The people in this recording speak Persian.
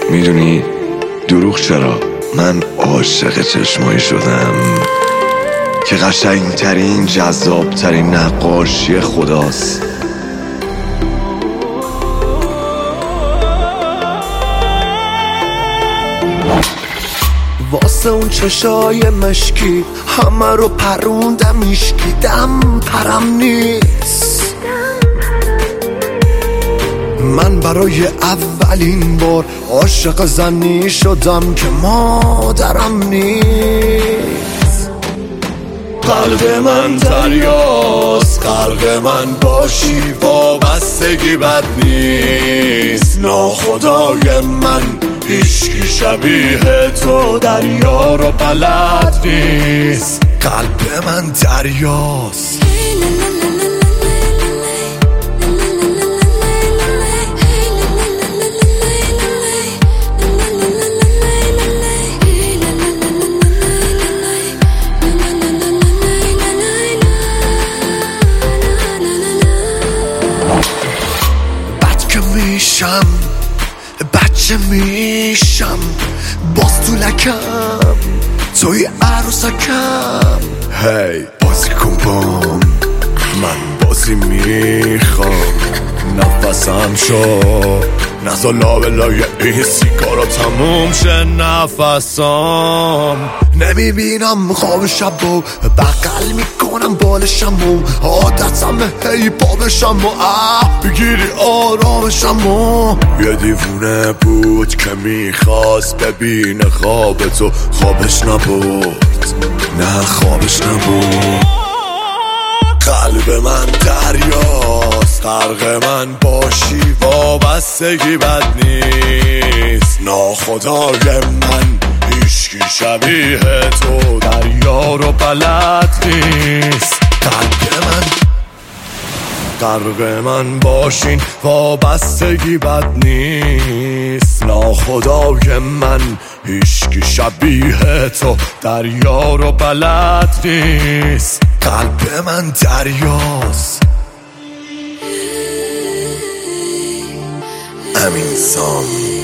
میدونی دروغ چرا؟ من عاشق چشمایی شدم که قشنگترین جذابترین نقاشی خداست. واسه اون چشای مشکی همه رو پروندم، میشکی دم پرم نیست. من برای اولین بار عاشق زنی شدم که مادرم نیست. قلب من دریاست، غرق من باشی وابستگی بد نیست. ناخدای من هیچکی شبیه تو دریا رو بلد نیست. قلب من دریاست. بچه میشم باز تو لکم، توی عروسکم. هی بازی کن بام، من بازی میخوام. نفسم شو نزا لابلای این سیگارا تموم شه نفسم. نمیبینم خواب شب و بغل میکنم بالشم و عادتم هی پا بشم و بگیری آرامشم و یه دیوونه بود که میخواست ببینه خواب تو، خوابش نبود، نه خوابش نبود. قلب من دریاست، غرق من باشی وابستگی بد نیست. ناخدای من هیچکی شبیه تو دریا رو بلد نیست. غرق من باشین وابستگی بد نیست. ناخدای من هیچکی شبیه تو دریا رو بلد نیست. قلب من دریاست. امین سام.